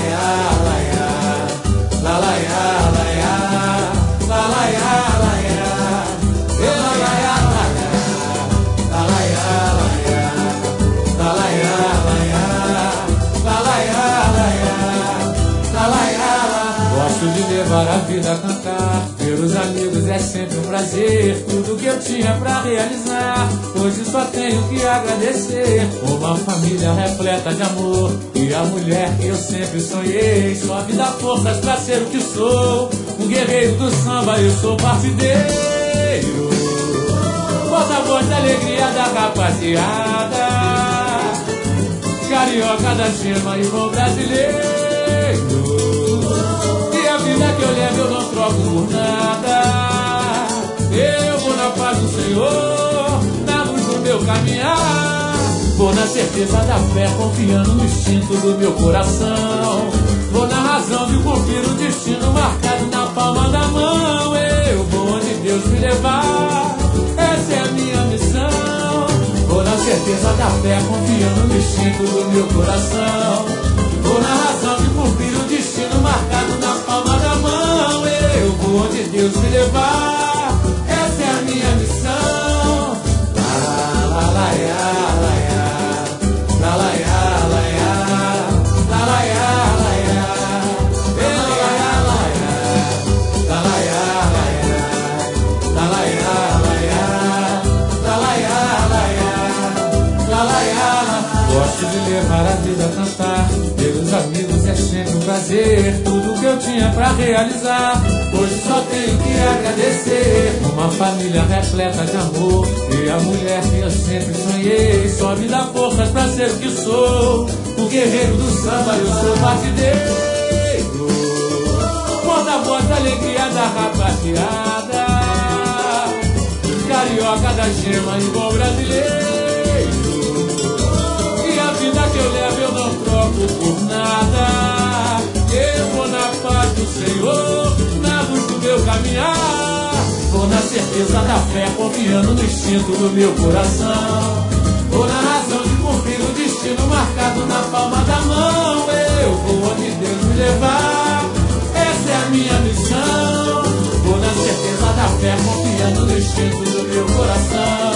Gosto de levar a vida a cantar, pelos amigos é sempre um prazer. Tudo que eu tinha pra realizar, hoje só tenho que agradecer. Uma família repleta de amor e a mulher que eu sempre sonhei. Só me dá forças pra ser o que sou, um guerreiro do samba, eu sou partideiro. Porta-voz da alegria da rapaziada, carioca da gema e bom brasileiro. E a vida que eu levo eu não troco por nada. Eu vou na paz do Senhor, na luz do meu caminhar. Vou na certeza da fé, confiando no instinto do meu coração. Vou na razão de cumprir o destino marcado na palma da mão. Eu vou onde Deus me levar, essa é a minha missão. Vou na certeza da fé, confiando no instinto do meu coração. Vou na razão de cumprir o destino marcado na palma da mão. Eu vou onde Deus me levar, essa é a minha missão. La la la ya, la ya, la la ya, la ya, la la ya, la ya, la la ya, la ya, la la ya, la ya, la la ya, la ya, la la ya, la ya, la la ya. Gosto de levar a vida a cantar, pelos amigos é sempre um prazer. Tudo que eu tinha pra realizar, hoje só tenho que agradecer. Uma família repleta de amor e a mulher que eu sempre sonhei. Só me dá forças pra ser o que sou, o guerreiro do samba, eu sou partideiro. Porta-voz da alegria da rapaziada, carioca da gema e bom brasileiro. A vida que eu levo eu não troco por nada. Eu vou na paz do Senhor, na luz do meu caminhar. Vou na certeza da fé, confiando no instinto do meu coração. Vou na razão de cumprir o destino marcado na palma da mão. Eu vou onde Deus me levar, essa é a minha missão. Vou na certeza da fé, confiando no instinto do meu coração.